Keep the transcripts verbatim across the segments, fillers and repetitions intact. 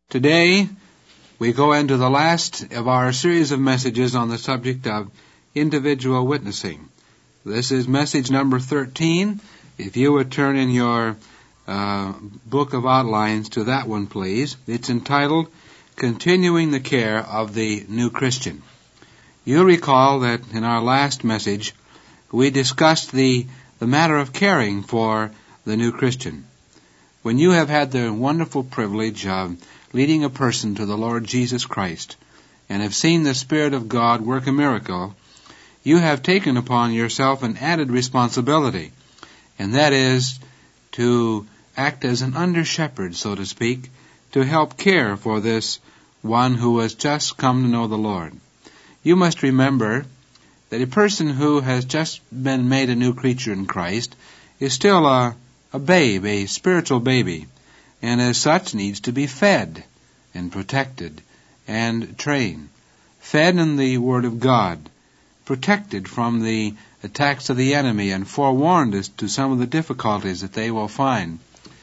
Today, we go into the last of our series of messages on the subject of individual witnessing. This is message number thirteen. If you would turn in your uh, book of outlines to that one, please. It's entitled, Continuing the Care of the New Christian. You'll recall that in our last message, we discussed the, the matter of caring for the new Christian. When you have had the wonderful privilege of leading a person to the Lord Jesus Christ and have seen the Spirit of God work a miracle, you have taken upon yourself an added responsibility, and that is to act as an under-shepherd, so to speak, to help care for this one who has just come to know the Lord. You must remember that a person who has just been made a new creature in Christ is still a, a babe, a spiritual baby, and as such needs to be fed and protected and trained. Fed in the Word of God, protected from the attacks of the enemy, and forewarned as to some of the difficulties that they will find.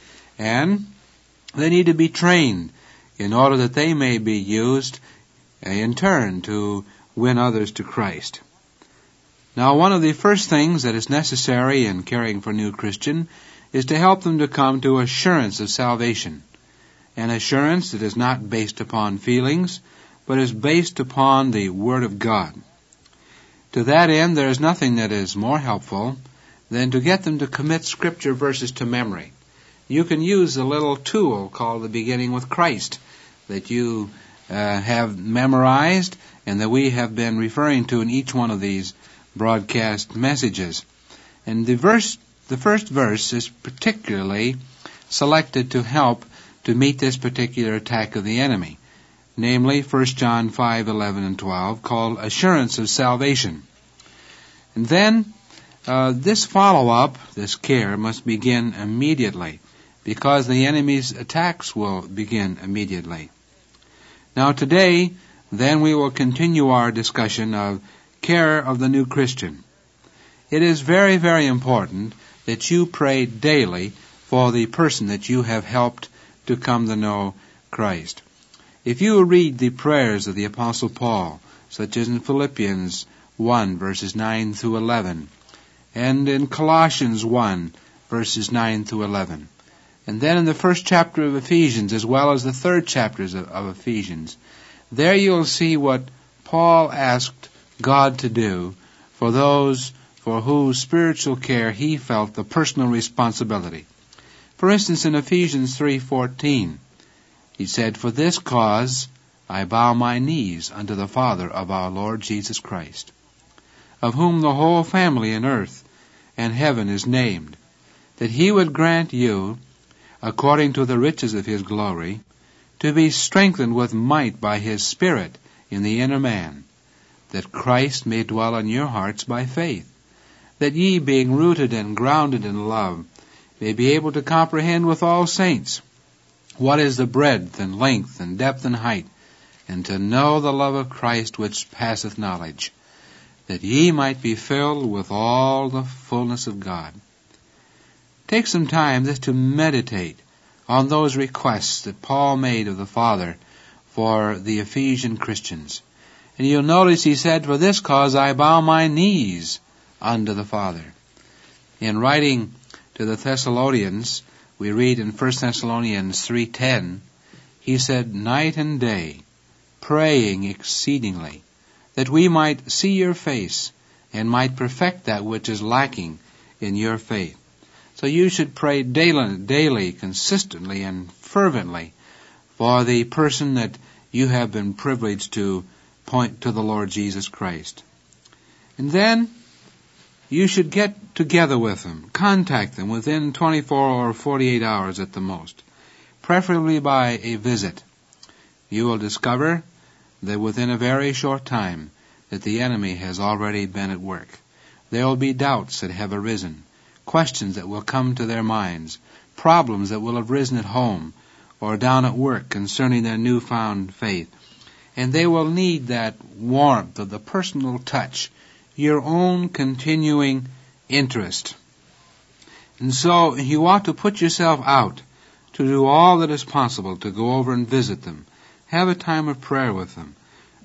And they need to be trained in order that they may be used in turn to win others to Christ. Now, one of the first things that is necessary in caring for a new Christian is to help them to come to assurance of salvation. An assurance that is not based upon feelings, but is based upon the Word of God. To that end, there is nothing that is more helpful than to get them to commit Scripture verses to memory. You can use a little tool called the Beginning with Christ that you uh, have memorized and that we have been referring to in each one of these broadcast messages. And the verse, the first verse is particularly selected to help to meet this particular attack of the enemy, namely First John five, eleven, and twelve, called Assurance of Salvation. And then uh, this follow-up, this care, must begin immediately, because the enemy's attacks will begin immediately. Now today, then we will continue our discussion of care of the new Christian. It is very, very important that you pray daily for the person that you have helped to come to know Christ. If you read the prayers of the Apostle Paul, such as in Philippians one, verses nine through eleven, and in Colossians one, verses nine through eleven, and then in the first chapter of Ephesians, as well as the third chapters of, of Ephesians, there you'll see what Paul asked God to do for those for whose spiritual care he felt the personal responsibility. For instance, in Ephesians three fourteen, he said, "For this cause I bow my knees unto the Father of our Lord Jesus Christ, of whom the whole family in earth and heaven is named, that he would grant you, according to the riches of his glory, to be strengthened with might by his Spirit in the inner man, that Christ may dwell in your hearts by faith, that ye, being rooted and grounded in love, may be able to comprehend with all saints what is the breadth and length and depth and height, and to know the love of Christ which passeth knowledge, that ye might be filled with all the fullness of God." Take some time just to meditate on those requests that Paul made of the Father for the Ephesian Christians. And you'll notice he said, "For this cause I bow my knees unto the Father." In writing to the Thessalonians, we read in First Thessalonians three ten, he said, "Night and day, praying exceedingly, that we might see your face, and might perfect that which is lacking in your faith." So you should pray daily, daily, consistently, and fervently for the person that you have been privileged to point to the Lord Jesus Christ. And then you should get together with them, contact them within twenty-four or forty-eight hours at the most, preferably by a visit. You will discover that within a very short time that the enemy has already been at work. There will be doubts that have arisen, questions that will come to their minds, problems that will have risen at home or down at work concerning their newfound faith. And they will need that warmth of the personal touch, your own continuing interest. And so you ought to put yourself out to do all that is possible to go over and visit them, have a time of prayer with them,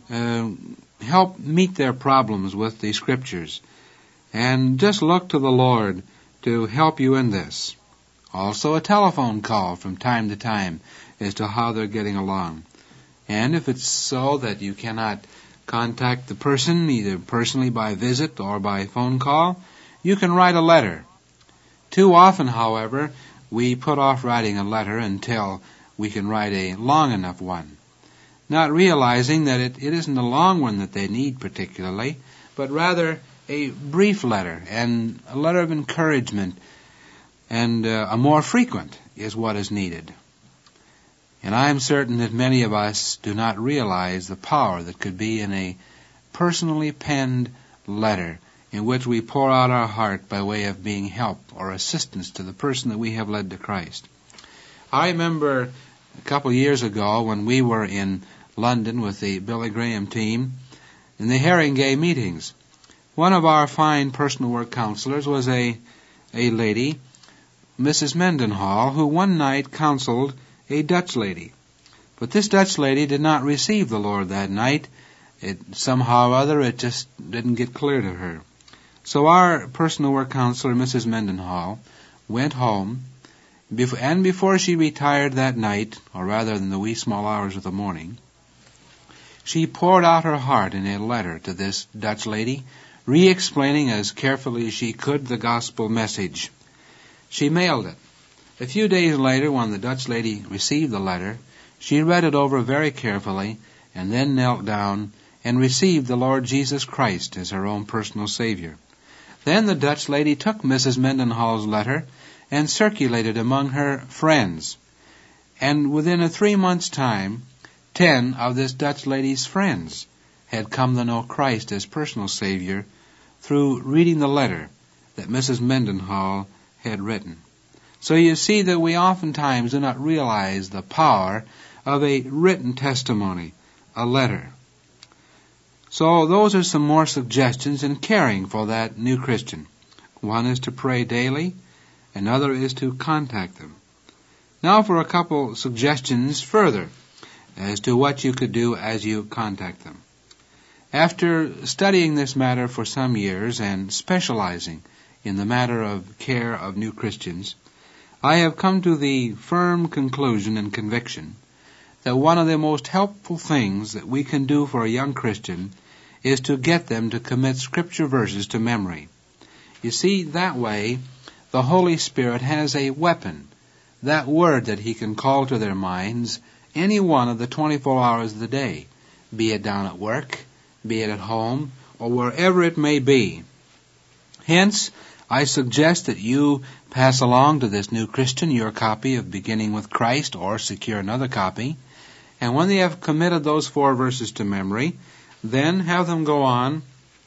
uh, help meet their problems with the Scriptures, and just look to the Lord to help you in this. Also a telephone call from time to time as to how they're getting along. And if it's so that you cannot contact the person either personally by visit or by phone call, you can write a letter. Too often, however, we put off writing a letter until we can write a long enough one, not realizing that it, it isn't a long one that they need particularly, but rather a brief letter and a letter of encouragement, and uh, a more frequent is what is needed. And I am certain that many of us do not realize the power that could be in a personally penned letter in which we pour out our heart by way of being help or assistance to the person that we have led to Christ. I remember a couple of years ago when we were in London with the Billy Graham team in the Haringey meetings. One of our fine personal work counselors was a, a lady, Missus Mendenhall, who one night counseled a Dutch lady. But this Dutch lady did not receive the Lord that night. It somehow or other, it just didn't get clear to her. So our personal work counselor, Missus Mendenhall, went home, and before she retired that night, or rather in the wee small hours of the morning, she poured out her heart in a letter to this Dutch lady, re-explaining as carefully as she could the gospel message. She mailed it. A few days later, when the Dutch lady received the letter, she read it over very carefully and then knelt down and received the Lord Jesus Christ as her own personal Savior. Then the Dutch lady took Missus Mendenhall's letter and circulated among her friends. And within a three months' time, ten of this Dutch lady's friends had come to know Christ as personal Savior through reading the letter that Missus Mendenhall had written. So you see that we oftentimes do not realize the power of a written testimony, a letter. So those are some more suggestions in caring for that new Christian. One is to pray daily, another is to contact them. Now for a couple suggestions further as to what you could do as you contact them. After studying this matter for some years and specializing in the matter of care of new Christians, I have come to the firm conclusion and conviction that one of the most helpful things that we can do for a young Christian is to get them to commit Scripture verses to memory. You see, that way, the Holy Spirit has a weapon, that word that He can call to their minds any one of the twenty-four hours of the day, be it down at work, be it at home, or wherever it may be. Hence, I suggest that you pass along to this new Christian your copy of Beginning with Christ, or secure another copy, and when they have committed those four verses to memory, then have them go on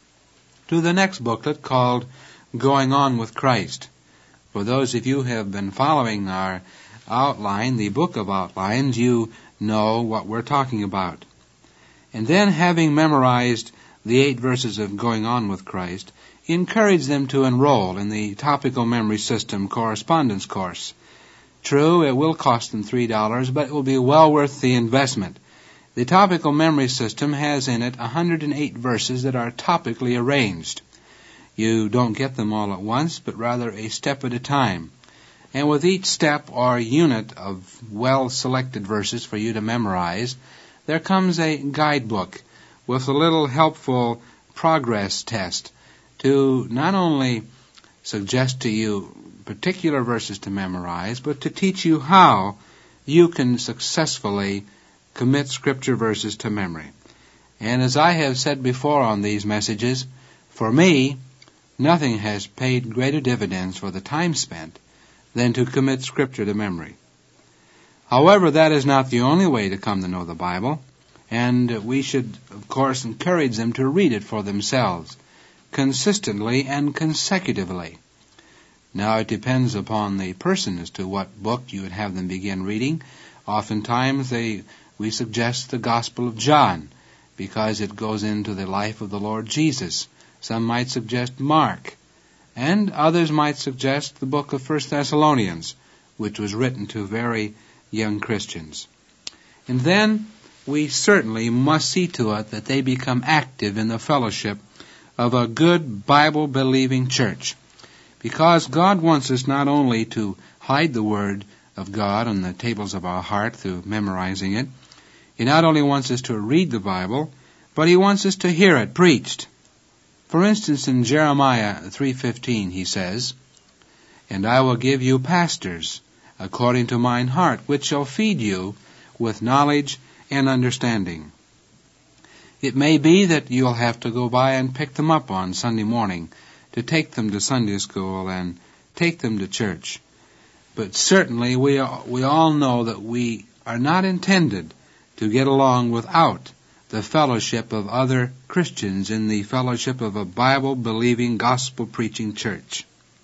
to the next booklet called Going On with Christ. For those of you who have been following our outline, the book of outlines, you know what we're talking about. And then, having memorized the eight verses of Going On with Christ, encourage them to enroll in the Topical Memory System correspondence course. True, it will cost them three dollars, but it will be well worth the investment. The Topical Memory System has in it one hundred eight verses that are topically arranged. You don't get them all at once, but rather a step at a time. And with each step or unit of well-selected verses for you to memorize, there comes a guidebook with a little helpful progress test to not only suggest to you particular verses to memorize, but to teach you how you can successfully commit Scripture verses to memory. And as I have said before on these messages, for me, nothing has paid greater dividends for the time spent than to commit Scripture to memory. However, that is not the only way to come to know the Bible, and we should, of course, encourage them to read it for themselves, consistently and consecutively. Now, it depends upon the person as to what book you would have them begin reading. Oftentimes, they, we suggest the Gospel of John, because it goes into the life of the Lord Jesus. Some might suggest Mark, and others might suggest the book of First Thessalonians, which was written to very young Christians. And then we certainly must see to it that they become active in the fellowship of a good Bible-believing church. Because God wants us not only to hide the Word of God on the tables of our heart through memorizing it, He not only wants us to read the Bible, but He wants us to hear it preached. For instance, in Jeremiah three fifteen, He says, "And I will give you pastors according to mine heart, which shall feed you with knowledge and understanding." It may be that you'll have to go by and pick them up on Sunday morning to take them to Sunday school and take them to church. But certainly we we all know that we are not intended to get along without the fellowship of other Christians in the fellowship of a Bible-believing, gospel-preaching church.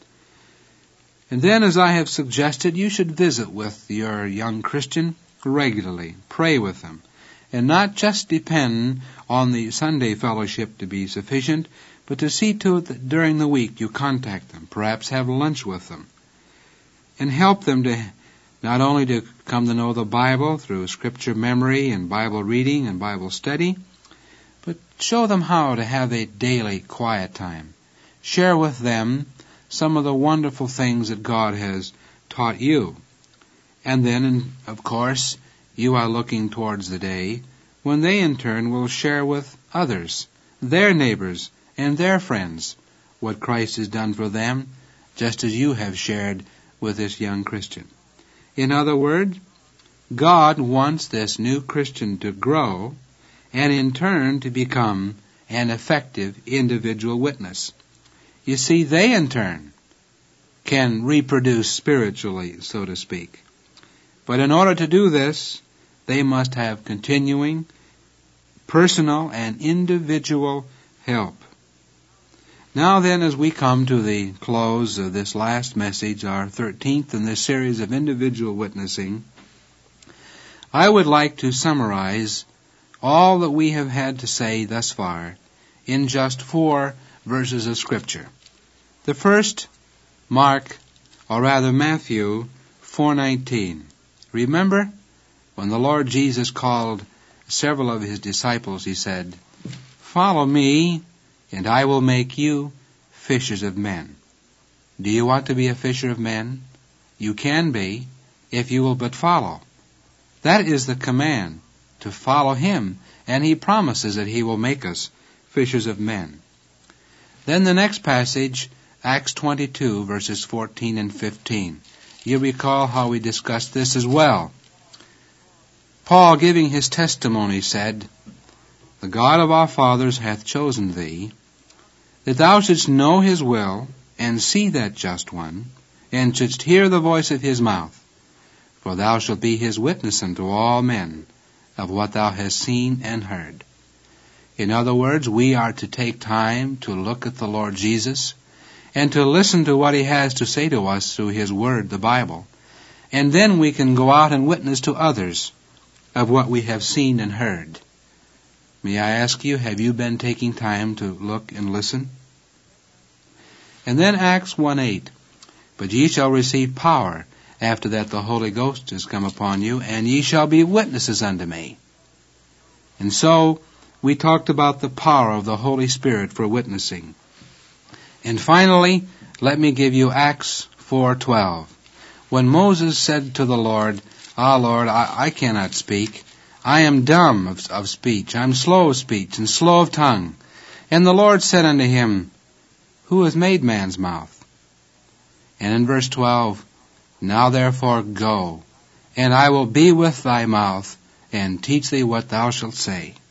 And then, as I have suggested, you should visit with your young Christian regularly, pray with them, and not just depend on the Sunday fellowship to be sufficient, but to see to it that during the week you contact them, perhaps have lunch with them, and help them to not only to come to know the Bible through Scripture memory and Bible reading and Bible study, but show them how to have a daily quiet time. Share with them some of the wonderful things that God has taught you. And then, of course, you are looking towards the day when they in turn will share with others, their neighbors and their friends, what Christ has done for them, just as you have shared with this young Christian. In other words, God wants this new Christian to grow and in turn to become an effective individual witness. You see, they in turn can reproduce spiritually, so to speak. But in order to do this, they must have continuing, personal, and individual help. Now then, as we come to the close of this last message, our thirteenth in this series of individual witnessing, I would like to summarize all that we have had to say thus far in just four verses of Scripture. The first, Mark, or rather Matthew four nineteen. Remember, when the Lord Jesus called several of His disciples, He said, "Follow me, and I will make you fishers of men." Do you want to be a fisher of men? You can be, if you will but follow. That is the command, to follow Him, and He promises that He will make us fishers of men. Then the next passage, Acts twenty-two, verses fourteen and fifteen. You recall how we discussed this as well. Paul, giving his testimony, said, "The God of our fathers hath chosen thee, that thou shouldst know His will, and see that just one, and shouldst hear the voice of His mouth. For thou shalt be His witness unto all men of what thou hast seen and heard." In other words, we are to take time to look at the Lord Jesus, and to listen to what He has to say to us through His Word, the Bible. And then we can go out and witness to others of what we have seen and heard. May I ask you, have you been taking time to look and listen? And then Acts one eight. "But ye shall receive power after that the Holy Ghost is come upon you, and ye shall be witnesses unto me." And so we talked about the power of the Holy Spirit for witnessing. And finally, let me give you Acts four twelve. When Moses said to the Lord, "Ah, Lord, I, I cannot speak. I am dumb of, of speech. I am slow of speech and slow of tongue." And the Lord said unto him, "Who hath made man's mouth?" And in verse twelve, "Now therefore go, and I will be with thy mouth, and teach thee what thou shalt say."